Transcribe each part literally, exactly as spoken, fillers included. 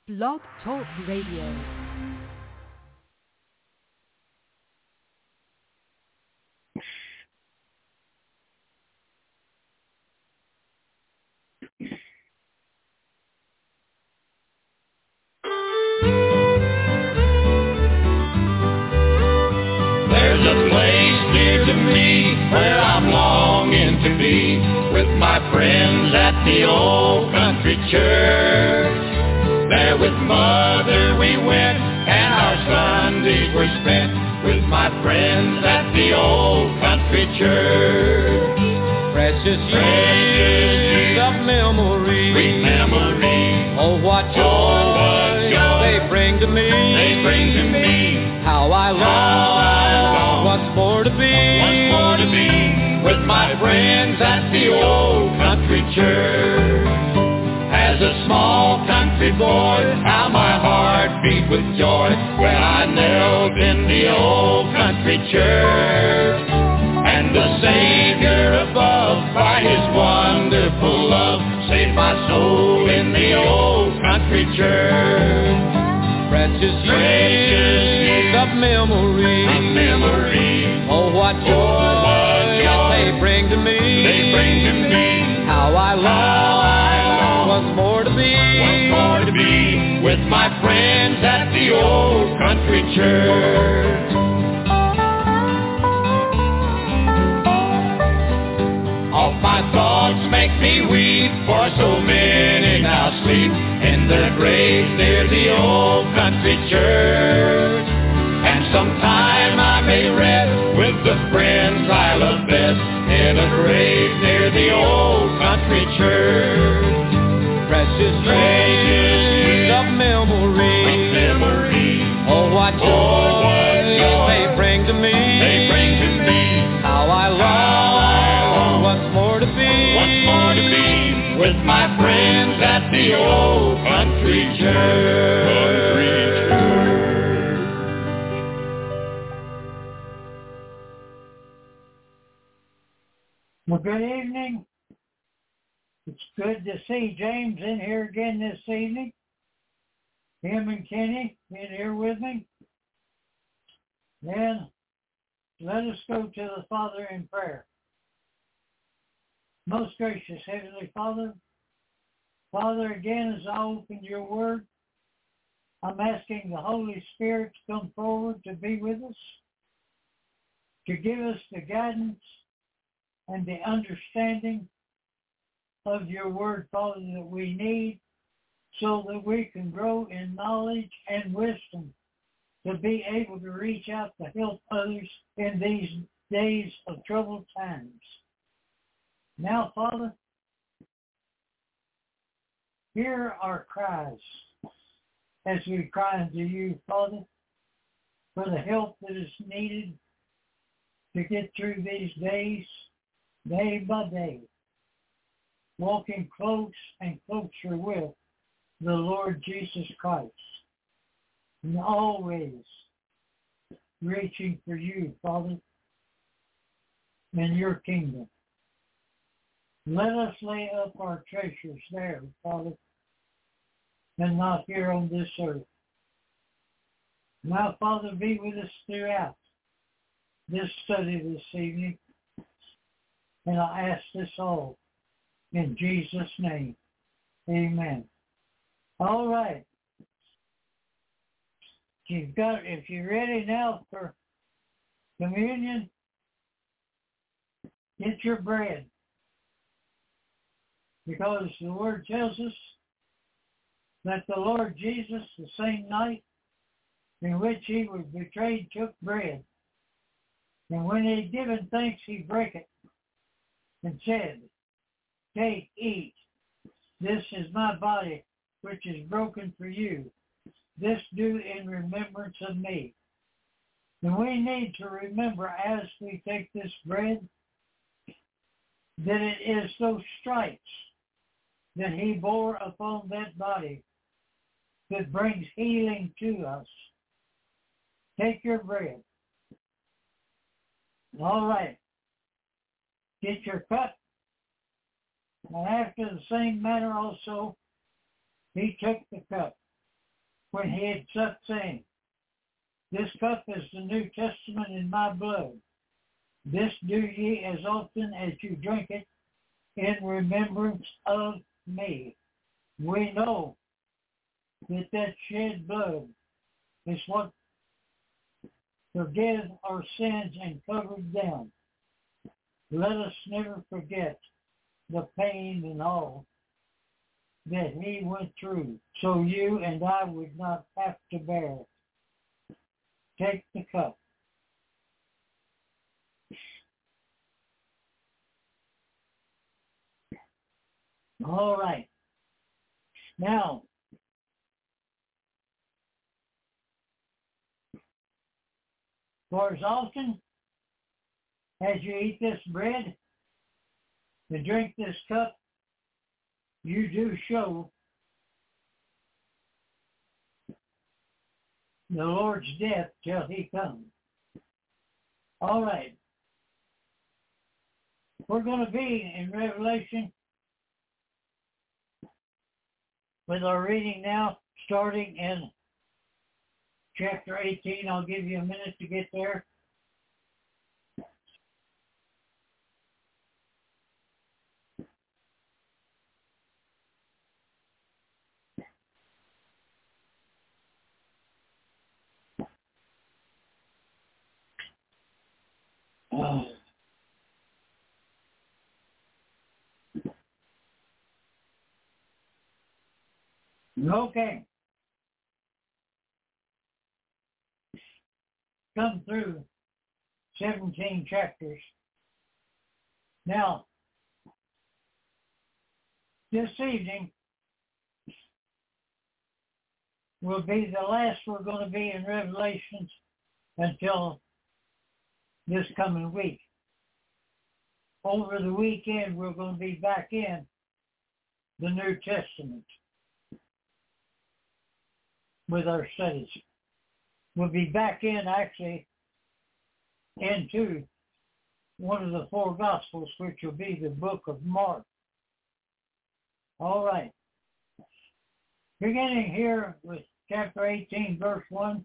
Blog Talk Radio. There's a place dear to me where I'm longing to be with my friends at the old country church. There with Mother we went and our Sundays were spent with my friends at the old country church. Precious years of memory, Sweet memory, oh what joy, oh, what joy they bring to me. They bring to me. How I long, I long once more to be, once more to be with my friends at the old country church. As a small country boy, how my heart beat with joy when I knelt in the old country church. And the Savior above, by His wonderful love, saved my soul in the old country church. precious years of memory, A memory, oh what joy, oh, what joy they bring to me. they bring to me. How I long, How I long once more to be, once more to be with my friends at the old country church. All my thoughts make me weep, for so many now sleep in their graves near the old country church. And sometime I may rest with the friends I love best in a grave near the old country church. precious years of memory, Sweet memory, oh what joy, oh, what joy they bring to me. they bring to me. How I long, How I long once more to be, once more to be with my friends at the old country church. Well, good evening. It's good to see James in here again this evening. Him and Kenny in here with me. Then let us go to the Father in prayer. Most gracious Heavenly Father, Father, again as I open your word, I'm asking the Holy Spirit to come forward to be with us, to give us the guidance and the understanding of your word, Father, that we need so that we can grow in knowledge and wisdom to be able to reach out to help others in these days of troubled times. Now, Father, hear our cries as we cry unto you, Father, for the help that is needed to get through these days, day by day, walking close and closer with the Lord Jesus Christ, and always reaching for you, Father, and your kingdom. Let us lay up our treasures there, Father, and not here on this earth. Now, Father, be with us throughout this study this evening, and I ask this all in Jesus' name. Amen. All right. You've got, if you're ready now for communion, get your bread. Because the word tells us that the Lord Jesus, the same night in which he was betrayed, took bread. And when he had given thanks, he brake it and said, "Take, eat. This is my body, which is broken for you. This do in remembrance of me." And we need to remember as we take this bread that it is those stripes that he bore upon that body that brings healing to us. Take your bread. All right. Get your cup. And after the same manner also, he took the cup, when he had supped, saying, This cup is the New Testament in my blood. This do ye as often as you drink it in remembrance of me. We know that that shed blood is what forgives our sins and covered them. Let us never forget the pain and all that he went through, so you and I would not have to bear it. Take the cup. All right. Now, for as often as you eat this bread and drink this cup, you do show the Lord's death till he comes. All right. We're going to be in Revelation with our reading now, starting in chapter eighteen. I'll give you a minute to get there. Uh, okay. Come through seventeen chapters. Now, this evening will be the last we're going to be in Revelations until this coming week. Over the weekend, we're going to be back in the New Testament with our studies. We'll be back in, actually, into one of the four Gospels, which will be the book of Mark. All right. Beginning here with chapter eighteen, verse one.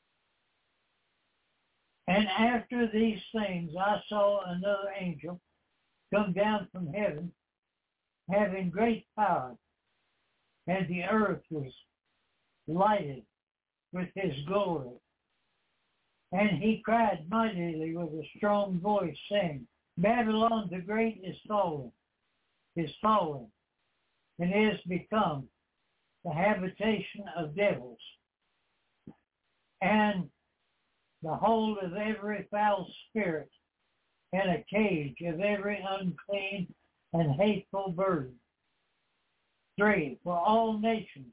And after these things I saw another angel come down from heaven, having great power, and the earth was lighted with his glory. And he cried mightily with a strong voice, saying, Babylon the Great is fallen, is fallen, and is become the habitation of devils, and the hold of every foul spirit, and a cage of every unclean and hateful bird. Three, for all nations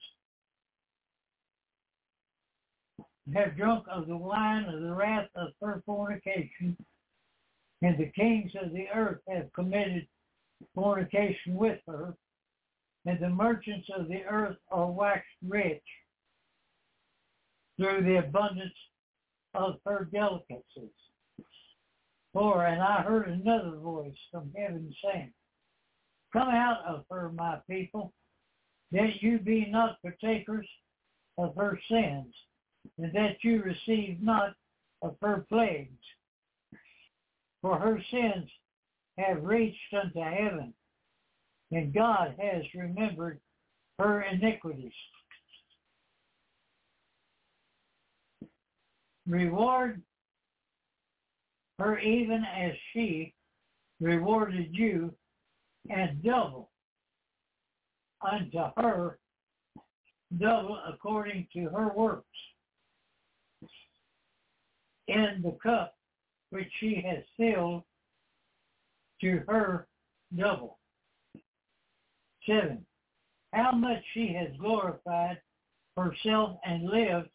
have drunk of the wine of the wrath of her fornication, and the kings of the earth have committed fornication with her, and the merchants of the earth are waxed rich through the abundance of her delicacies. Four, and I heard another voice from heaven saying, Come out of her, my people, that you be not partakers of her sins, and that you receive not of her plagues. For her sins have reached unto heaven, and God has remembered her iniquities. Reward her even as she rewarded you, and double unto her, double according to her works, in the cup which she has filled, to her double. Seven, how much she has glorified herself and lived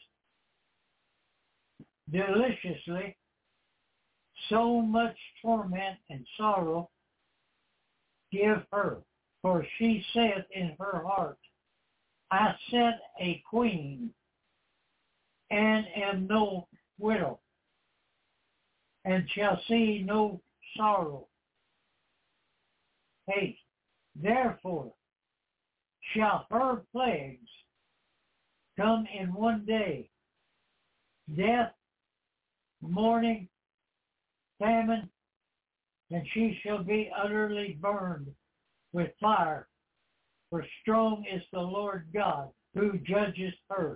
deliciously, so much torment and sorrow give her. For she saith in her heart, I set a queen, and am no widow, and shall see no sorrow. Eight, therefore shall her plagues come in one day, death, mourning, famine, and she shall be utterly burned with fire, for strong is the Lord God who judges her.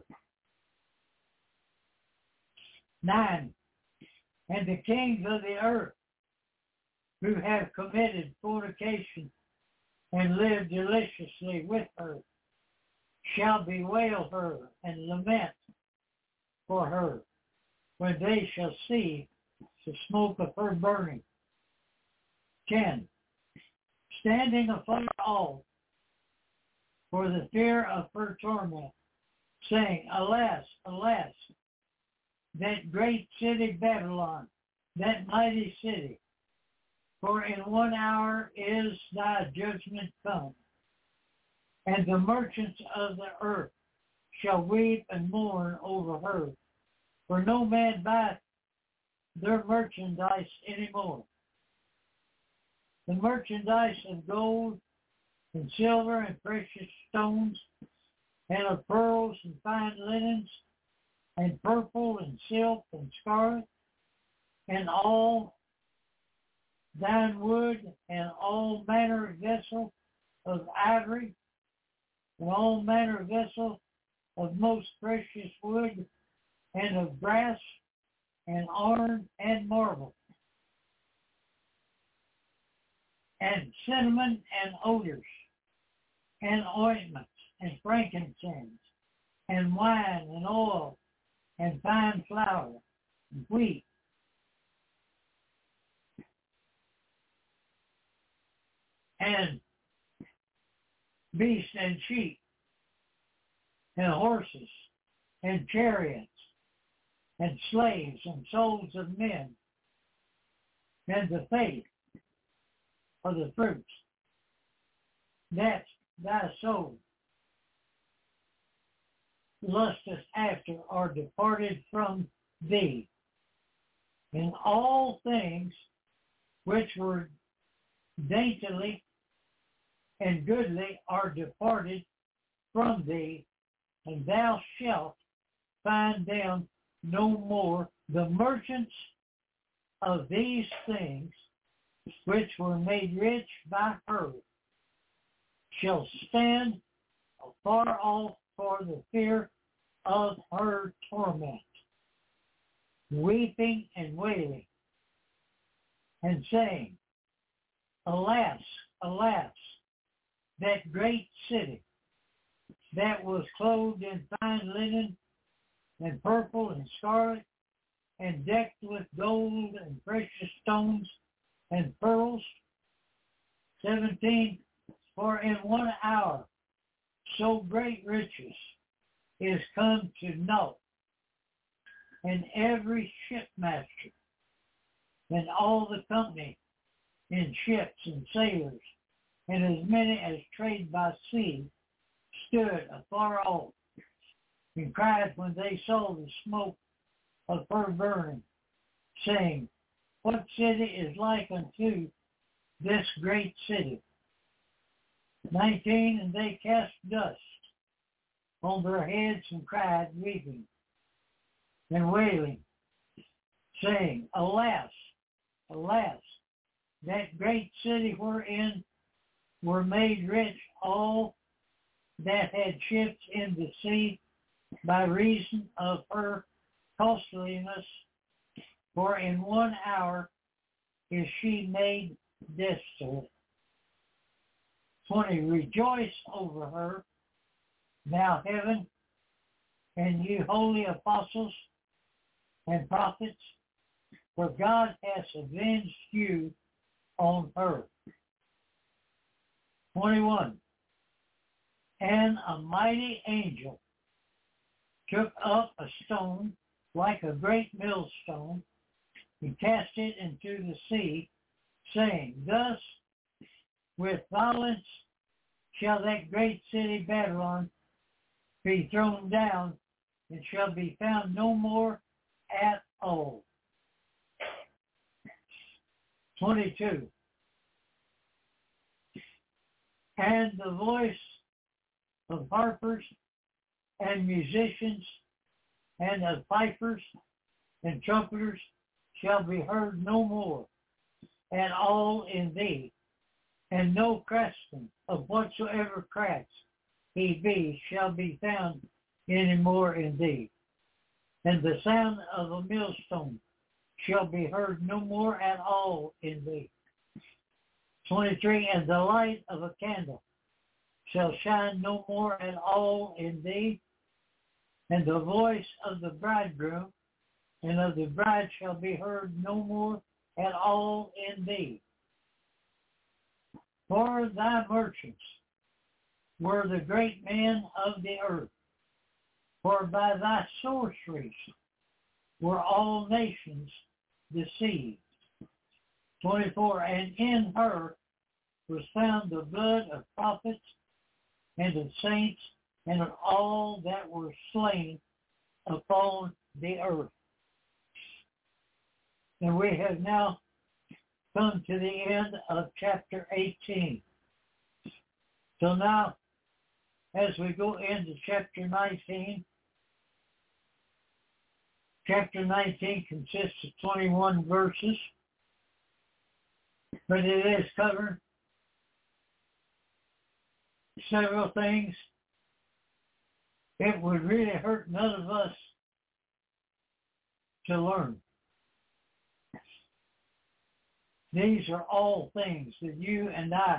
Nine, and the kings of the earth who have committed fornication and lived deliciously with her shall bewail her and lament for her when they shall see the smoke of her burning. Ten, standing afar off for the fear of her torment, saying, Alas, alas, that great city Babylon, that mighty city, for in one hour is thy judgment come. And the merchants of the earth shall weep and mourn over her, for no man buyeth their merchandise anymore. The merchandise of gold and silver and precious stones, and of pearls and fine linens, and purple and silk and scarlet, and all thine wood, and all manner of vessel of ivory, and all manner of vessel of most precious wood, and of brass, and iron, and marble, and cinnamon, and odors, and ointments, and frankincense, and wine, and oil, and fine flour, and wheat, and beasts and sheep, and horses, and chariots, and slaves, and souls of men, and the faith of the fruits that thy soul lusteth after are departed from thee. And all things which were daintily and goodly are departed from thee, and thou shalt find them no more. The merchants of these things which were made rich by her shall stand afar off for the fear of her torment, weeping and wailing, and saying, Alas, alas, that great city that was clothed in fine linen and purple and scarlet, and decked with gold and precious stones and pearls. Seventeen, for in one hour so great riches is come to naught, and every shipmaster and all the company in ships and sailors, and as many as trade by sea, stood afar off, and cried when they saw the smoke of her burning, saying, What city is like unto this great city? Nineteen, and they cast dust on their heads and cried, weeping and wailing, saying, Alas, alas, that great city wherein were made rich all that had ships in the sea by reason of her costliness, for in one hour is she made desolate. Twenty, rejoice over her, thou heaven, and you holy apostles and prophets, for God hath avenged you on her. Twenty-one, and a mighty angel took up a stone like a great millstone and cast it into the sea, saying, Thus with violence shall that great city Babylon be thrown down, and shall be found no more at all. Twenty-two. And the voice of harpers and musicians, and of pipers and trumpeters shall be heard no more at all in thee, and no craftsman of whatsoever crafts he be shall be found any more in thee. And the sound of a millstone shall be heard no more at all in thee. twenty-three, and the light of a candle shall shine no more at all in thee, and the voice of the bridegroom and of the bride shall be heard no more at all in thee. For thy merchants were the great men of the earth, for by thy sorceries were all nations deceived. twenty-four, and in her was found the blood of prophets and of saints and of all that were slain upon the earth. And we have now come to the end of chapter eighteen. So now, as we go into chapter nineteen, chapter nineteen consists of twenty-one verses, but it is covered several things. It would really hurt none of us to learn. These are all things that you and I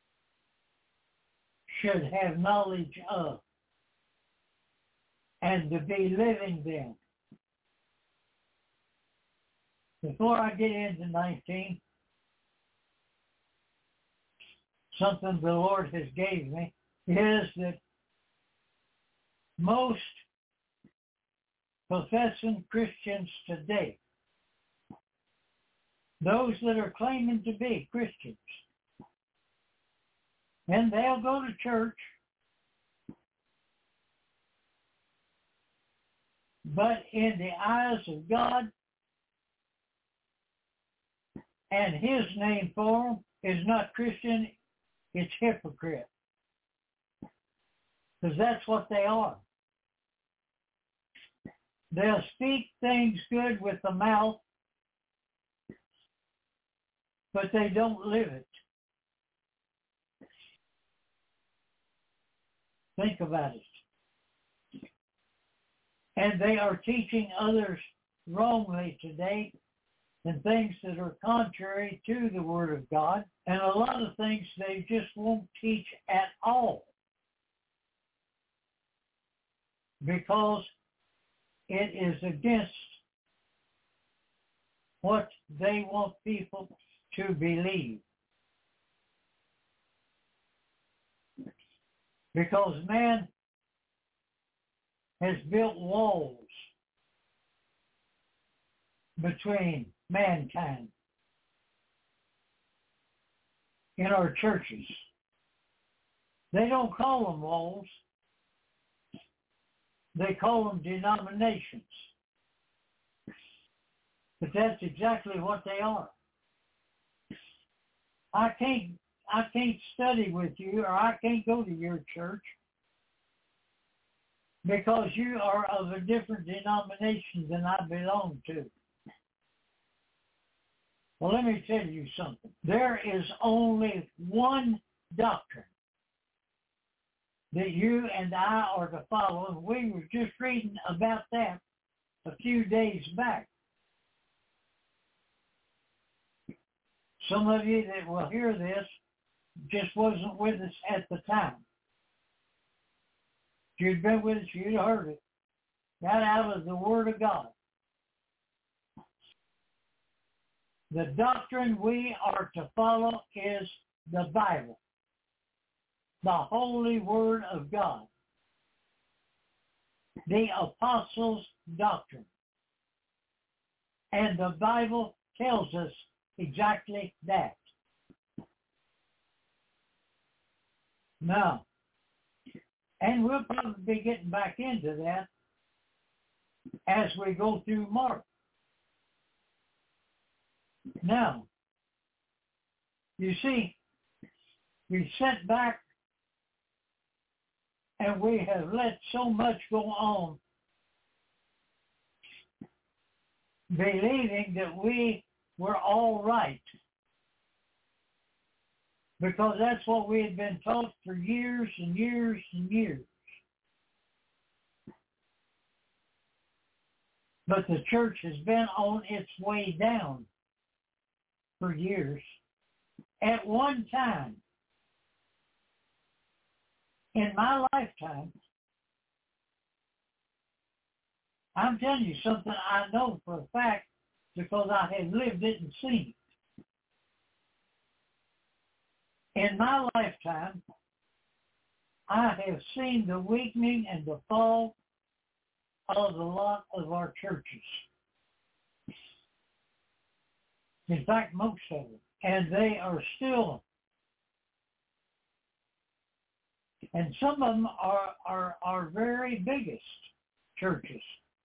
should have knowledge of and to be living them. Before I get into nineteen, something the Lord has gave me is that most professing Christians today, those that are claiming to be Christians, and they'll go to church, but in the eyes of God and His name for them is not Christian, it's hypocrite. Because that's what they are. They'll speak things good with the mouth, but they don't live it. Think about it. And they are teaching others wrongly today and things that are contrary to the Word of God. And a lot of things they just won't teach at all because it is against what they want people to believe. Because man has built walls between mankind in our churches. They don't call them walls. They call them denominations. But that's exactly what they are. I can't I can't study with you, or I can't go to your church because you are of a different denomination than I belong to. Well, let me tell you something. There is only one doctrine that you and I are to follow, and we were just reading about that a few days back. Some of you that will hear this just wasn't with us at the time. If you'd been with us, you'd have heard it. Right out of the Word of God. The doctrine we are to follow is the Bible, the Holy Word of God, the Apostles' doctrine. And the Bible tells us exactly that. Now, and we'll probably be getting back into that as we go through Mark. Now, you see, we sit back And we have let so much go on, believing that we were all right, because that's what we had been taught for years and years and years. But the church has been on its way down for years. At one time, in my lifetime, I'm telling you something I know for a fact because I have lived it and seen it. In my lifetime, I have seen the weakening and the fall of a lot of our churches. In fact, most of them. And they are still, and some of them are, are our very biggest churches.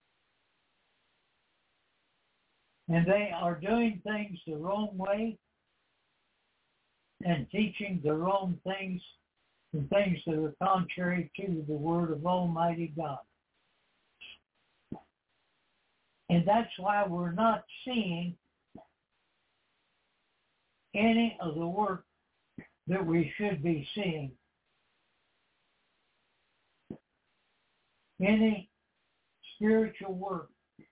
And they are doing things the wrong way and teaching the wrong things and things that are contrary to the Word of Almighty God. And that's why we're not seeing any of the work that we should be seeing. Any spiritual work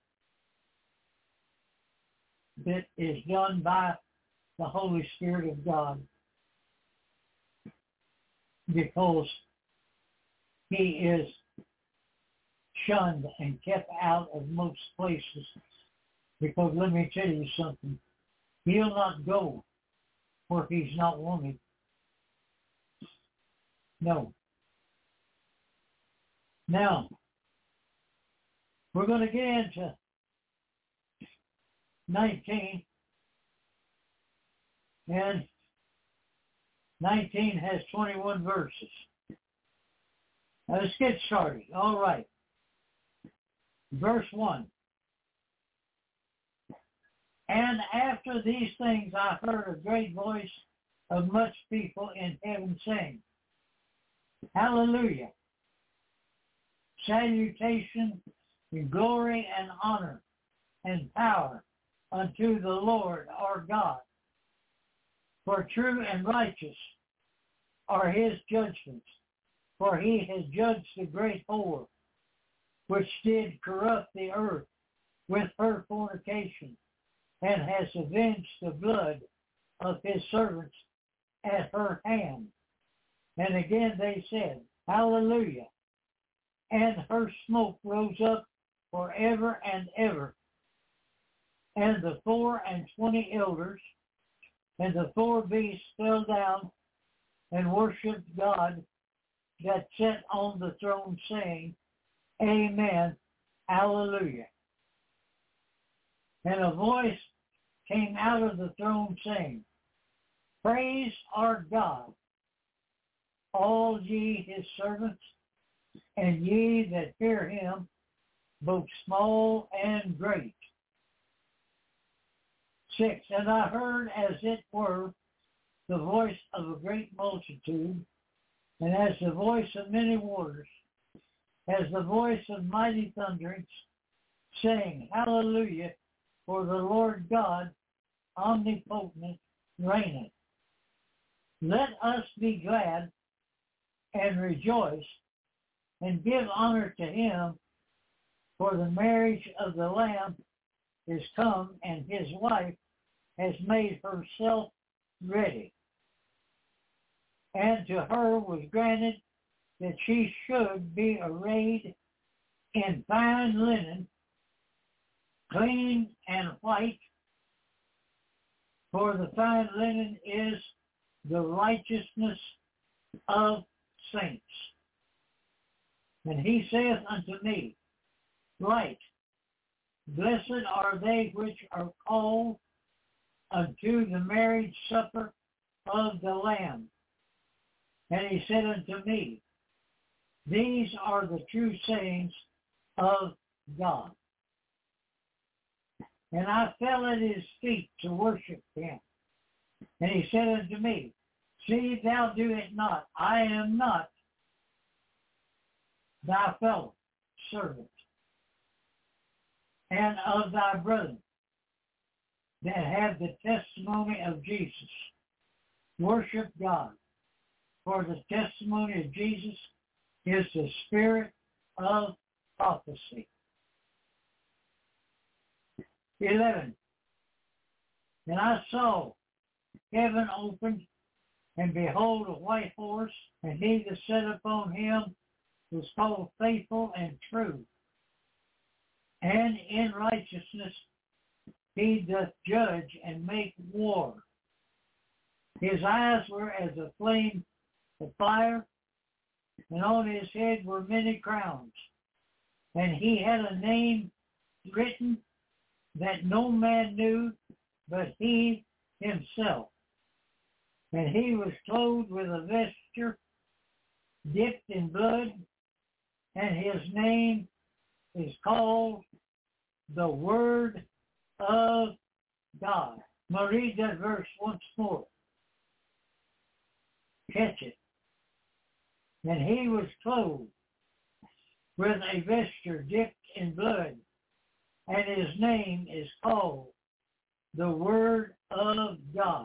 that is done by the Holy Spirit of God, because he is shunned and kept out of most places. Because let me tell you something, he'll not go where he's not wanted. No. Now, we're going to get into nineteen, and nineteen has twenty-one verses. Now let's get started. All right. Verse one. And after these things I heard a great voice of much people in heaven saying, Hallelujah! Salutation and glory and honor and power unto the Lord our God. For true and righteous are his judgments, for he has judged the great whore, which did corrupt the earth with her fornication, and has avenged the blood of his servants at her hand. And again they said, Hallelujah! And her smoke rose up forever and ever. And the four and twenty elders and the four beasts fell down and worshipped God that sat on the throne, saying, Amen, Hallelujah. And a voice came out of the throne saying, Praise our God, all ye his servants, and ye that fear him, both small and great. Six, and I heard as it were the voice of a great multitude, and as the voice of many waters, as the voice of mighty thunderings, saying, Hallelujah, for the Lord God omnipotent reigneth. Let us be glad and rejoice and give honor to him, for the marriage of the Lamb is come, and his wife has made herself ready. And to her was granted that she should be arrayed in fine linen, clean and white, for the fine linen is the righteousness of saints. And he saith unto me, Right, blessed are they which are called unto the marriage supper of the Lamb. And he said unto me, These are the true sayings of God. And I fell at his feet to worship him. And he said unto me, See thou do it not. I am not thy fellow servant, and of thy brethren that have the testimony of Jesus. Worship God, for the testimony of Jesus is the spirit of prophecy. eleven. And I saw heaven opened, and behold, a white horse, and he that sat upon him was called Faithful and True. And in righteousness he doth judge and make war. His eyes were as a flame of fire, and on his head were many crowns. And he had a name written that no man knew but he himself. And he was clothed with a vesture dipped in blood, and his name is called the Word of God. I'm going to read that verse once more. Catch it. And he was clothed with a vesture dipped in blood, and his name is called the Word of God.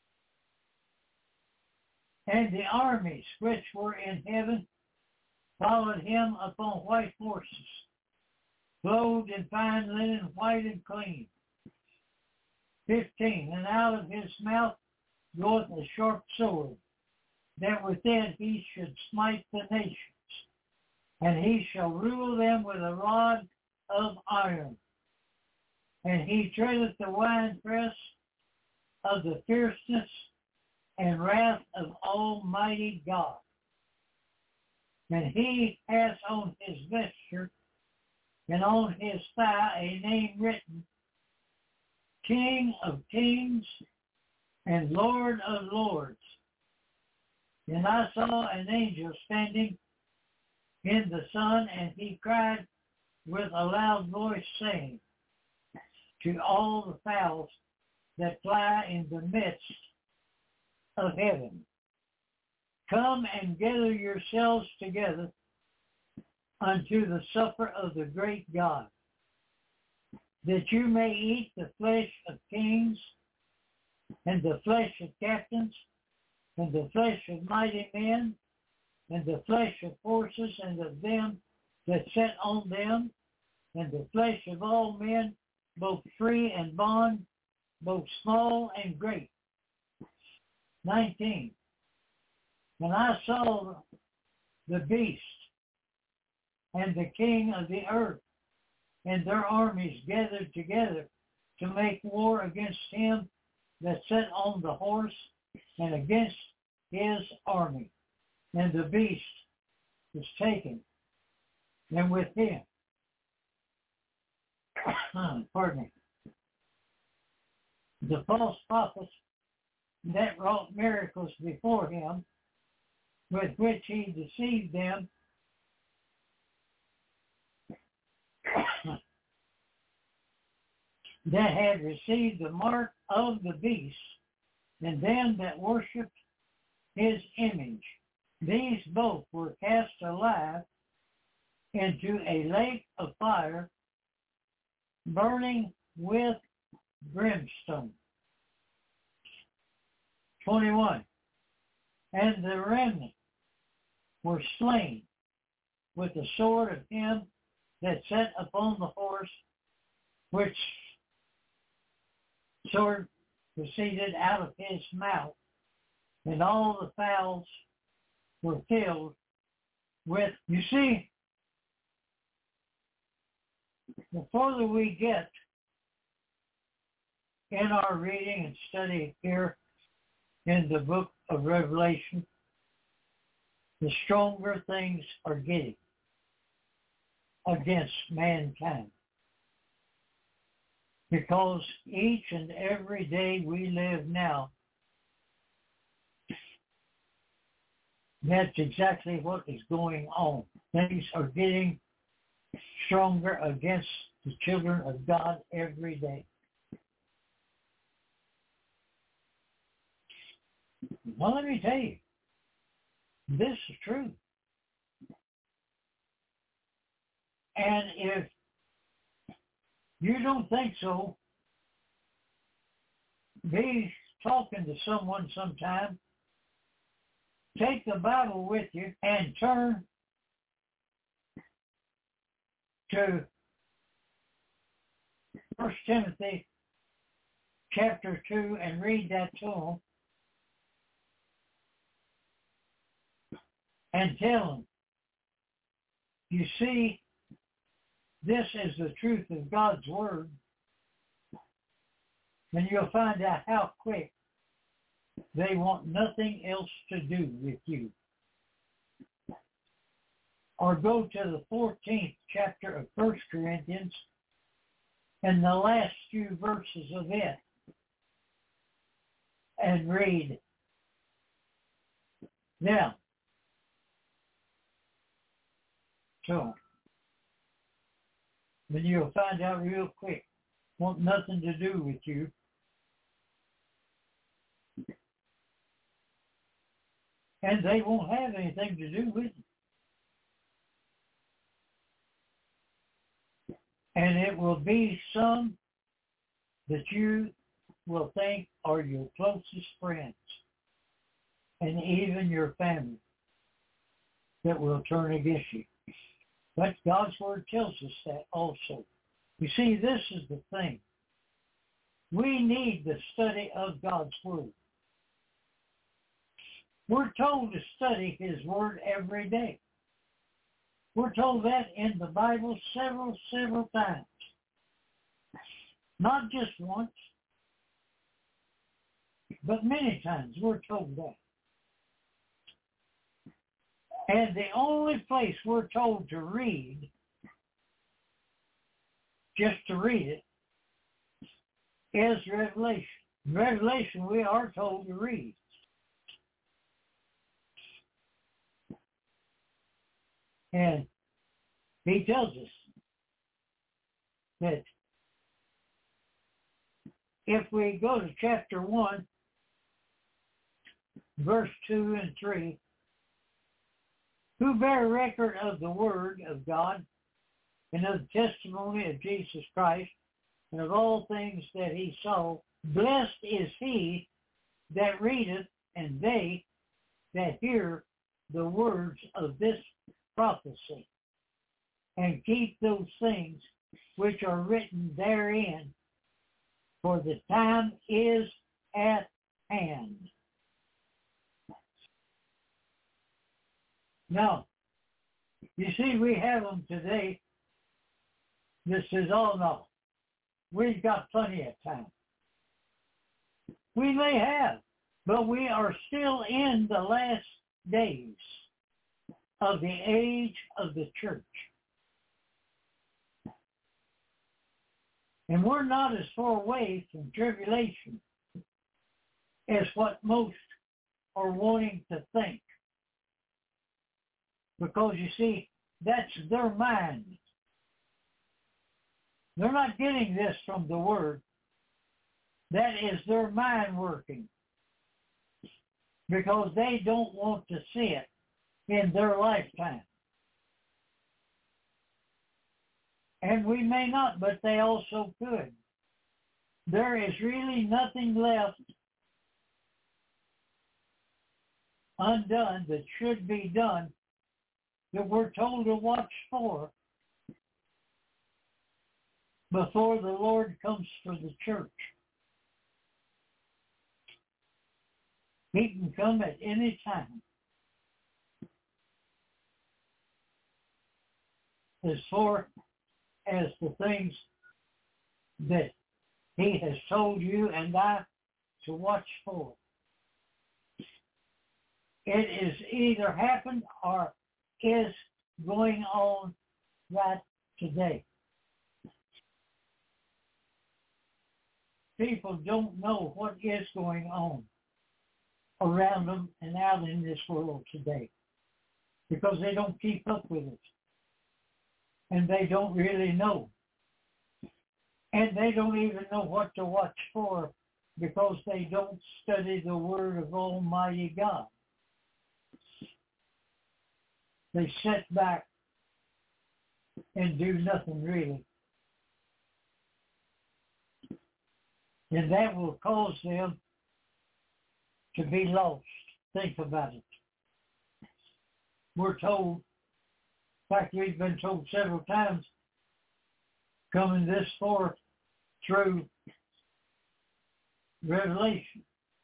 And the armies which were in heaven followed him upon white horses, clothed in fine linen, white and clean. fifteen. And out of his mouth goeth a sharp sword, that with it he should smite the nations, and he shall rule them with a rod of iron. And he treadeth the winepress of the fierceness and wrath of Almighty God. And he has on his vesture and on his thigh a name written, King of Kings and Lord of Lords. And I saw an angel standing in the sun, and he cried with a loud voice, saying to all the fowls that fly in the midst of heaven, come and gather yourselves together unto the supper of the great God, that you may eat the flesh of kings, and the flesh of captains, and the flesh of mighty men, and the flesh of horses, and of them that sit on them, and the flesh of all men, both free and bond, both small and great. nineteen. And I saw the beast and the king of the earth and their armies gathered together to make war against him that sat on the horse and against his army. And the beast was taken, and with him, pardon me, the false prophets that wrought miracles before him, with which he deceived them, that had received the mark of the beast, and them that worshipped his image. These both were cast alive into a lake of fire, burning with brimstone. twenty-one. And the remnant were slain with the sword of him that sat upon the horse, which sword proceeded out of his mouth, and all the fowls were filled with, you see, the further we get in our reading and study here in the book of Revelation, the stronger things are getting against mankind. Because each and every day we live now, that's exactly what is going on. Things are getting stronger against the children of God every day. Well, let me tell you, this is true. And if you don't think so, be talking to someone sometime. Take the Bible with you and turn to First Timothy chapter two and read that to them and tell them, you see, this is the truth of God's Word, and you'll find out how quick they want nothing else to do with you. Or go to the fourteenth chapter of First Corinthians and the last few verses of it and read. Now, so, then you'll find out real quick, want nothing to do with you. And they won't have anything to do with you. And it will be some that you will think are your closest friends and even your family that will turn against you. But God's Word tells us that also. You see, this is the thing. We need the study of God's Word. We're told to study His Word every day. We're told that in the Bible several, several times. Not just once, but many times we're told that. And the only place we're told to read, just to read it, is Revelation. Revelation we are told to read. And he tells us that if we go to chapter one, verse two and three, who bear record of the word of God and of the testimony of Jesus Christ and of all things that he saw, blessed is he that readeth and they that hear the words of this prophecy, and keep those things which are written therein, for the time is at hand. Now, you see, we have them today. This is all no. We've got plenty of time. We may have, but we are still in the last days of the age of the church. And we're not as far away from tribulation as what most are wanting to think. Because you see, that's their mind. They're not getting this from the Word. That is their mind working. Because they don't want to see it in their lifetime. And we may not, but they also could. There is really nothing left undone that should be done that we're told to watch for before the Lord comes for the church. He can come at any time. As far as the things that he has told you and I to watch for. It is either happened or is going on right today. People don't know what is going on around them and out in this world today because they don't keep up with it. And they don't really know. And they don't even know what to watch for because they don't study the Word of Almighty God. They sit back and do nothing really. And that will cause them to be lost. Think about it. We're told, in fact, we've been told several times, coming this far through Revelation,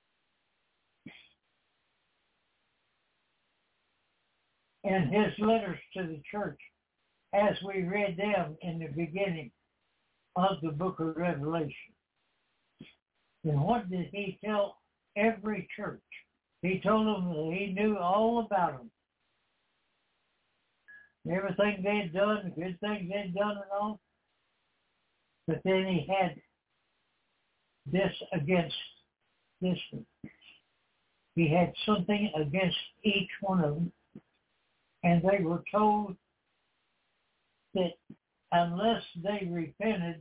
and his letters to the church, as we read them in the beginning of the book of Revelation. And what did he tell every church? He told them that he knew all about them. Everything they'd done, the good things they'd done and all. But then he had this against this one. He had something against each one of them. And they were told that unless they repented,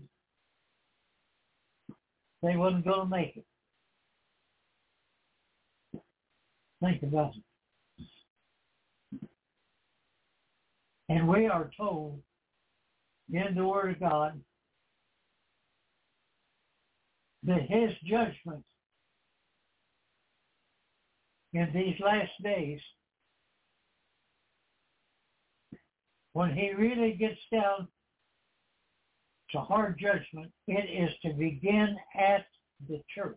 they wasn't going to make it. Think about it. And we are told in the Word of God that his judgment in these last days, when he really gets down to hard judgment, it is to begin at the church.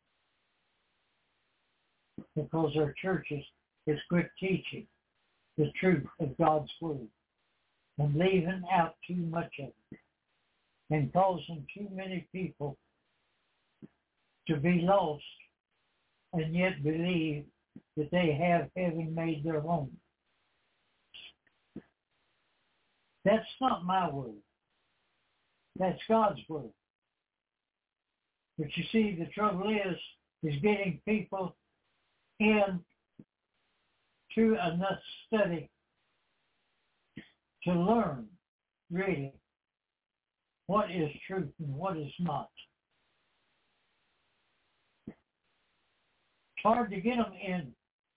Because our churches is quit teaching the truth of God's Word and leaving out too much of it and causing too many people to be lost and yet believe that they have heaven made their home. That's not my word. That's God's word. But you see, the trouble is, is getting people in to enough study to learn, really, what is truth and what is not. It's hard to get them in.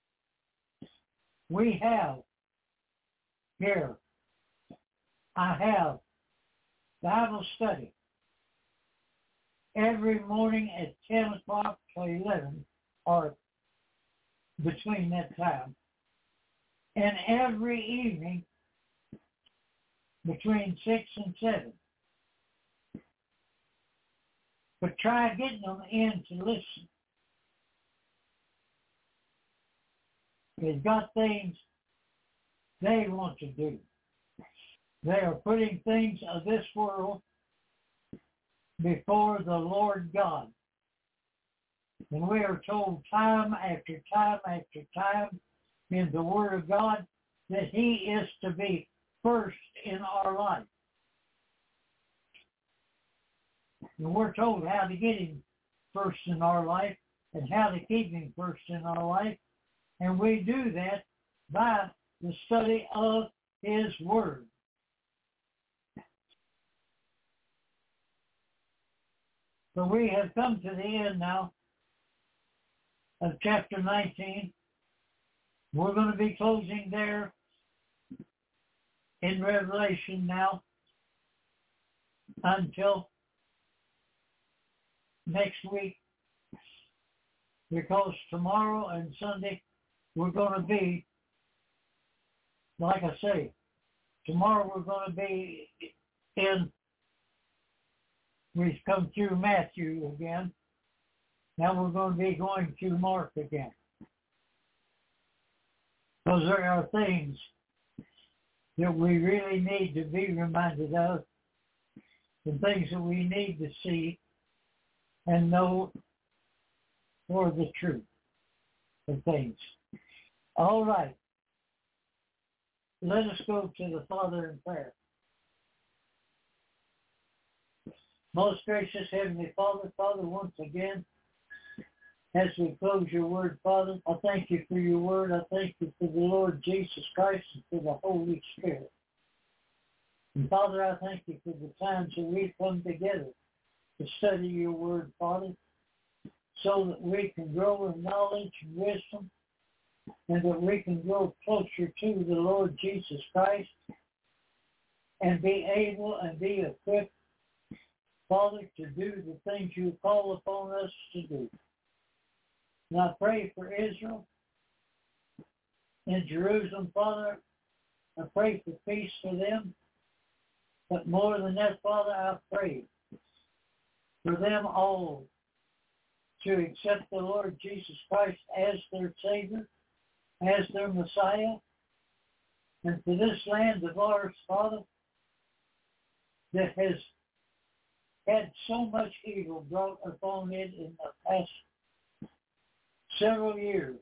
We have here, I have Bible study every morning at ten o'clock to eleven, or between that time, and every evening between six and seven. But try getting them in to listen. They've got things they want to do. They are putting things of this world before the Lord God. And we are told time after time after time in the Word of God that he is to be first in our life. And we're told how to get him first in our life and how to keep him first in our life. And we do that by the study of his Word. So we have come to the end now of chapter nineteen. We're going to be closing there in Revelation now until next week, because tomorrow and Sunday we're going to be, like I say, tomorrow we're going to be in, we've come through Matthew again. Now we're going to be going through Mark again. Because there are things that we really need to be reminded of, and things that we need to see and know for the truth of things. All right. Let us go to the Father in prayer. Most gracious Heavenly Father, Father, once again, as we close your word, Father, I thank you for your word. I thank you for the Lord Jesus Christ and for the Holy Spirit. And Father, I thank you for the times that we've come together to study your word, Father, so that we can grow in knowledge and wisdom, and that we can grow closer to the Lord Jesus Christ, and be able and be equipped, Father, to do the things you call upon us to do. And I pray for Israel in Jerusalem, Father. I pray for peace for them. But more than that, Father, I pray for them all to accept the Lord Jesus Christ as their Savior, as their Messiah. And for this land of ours, Father, that has had so much evil brought upon it in the past several years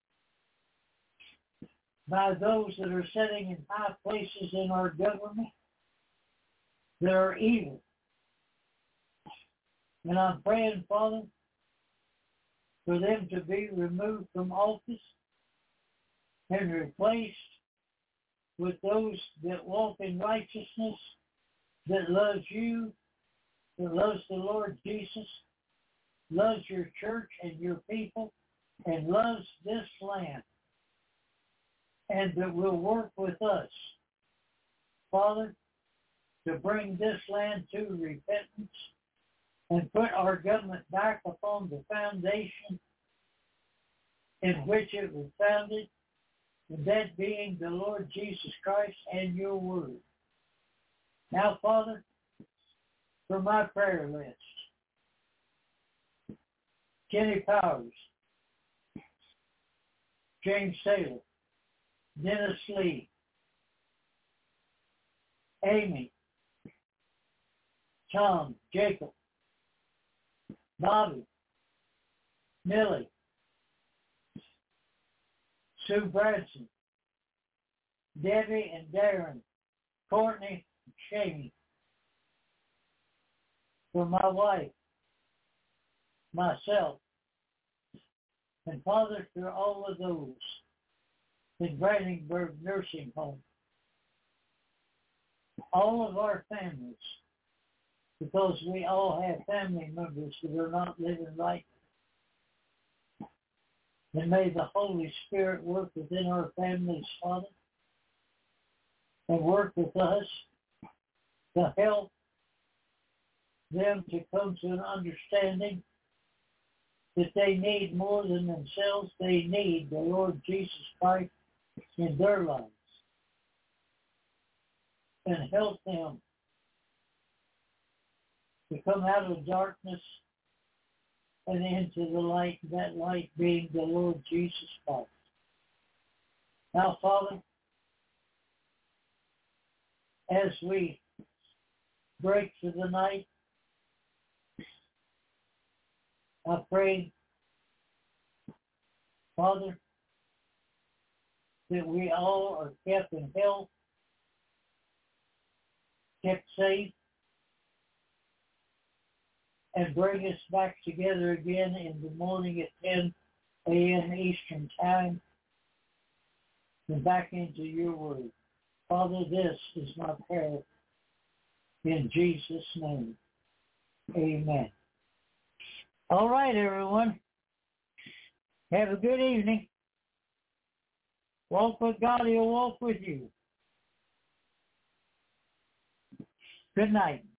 by those that are sitting in high places in our government that are evil. And I'm praying, Father, for them to be removed from office and replaced with those that walk in righteousness, that loves you, that loves the Lord Jesus, loves your church and your people, and loves this land, and that will work with us, Father, to bring this land to repentance and put our government back upon the foundation in which it was founded, and that being the Lord Jesus Christ and your word. Now, Father, for my prayer list, Kenny Powers, James Taylor, Dennis Lee, Amy, Tom, Jacob, Bobby, Millie, Sue Branson, Debbie and Darren, Courtney, and Shamey, for my wife, myself, and Father, for all of those in Brandenburg Nursing Home, all of our families, because we all have family members that are not living right. And may the Holy Spirit work within our families, Father, and work with us to help them to come to an understanding that they need more than themselves. They need the Lord Jesus Christ in their lives, and help them to come out of darkness and into the light, that light being the Lord Jesus Christ. Now, Father, as we break for the night, I pray, Father, that we all are kept in health, kept safe, and bring us back together again in the morning at ten a.m. Eastern Time, and back into your word. Father, this is my prayer in Jesus' name. Amen. All right, everyone. Have a good evening. Walk with God, He'll walk with you. Good night.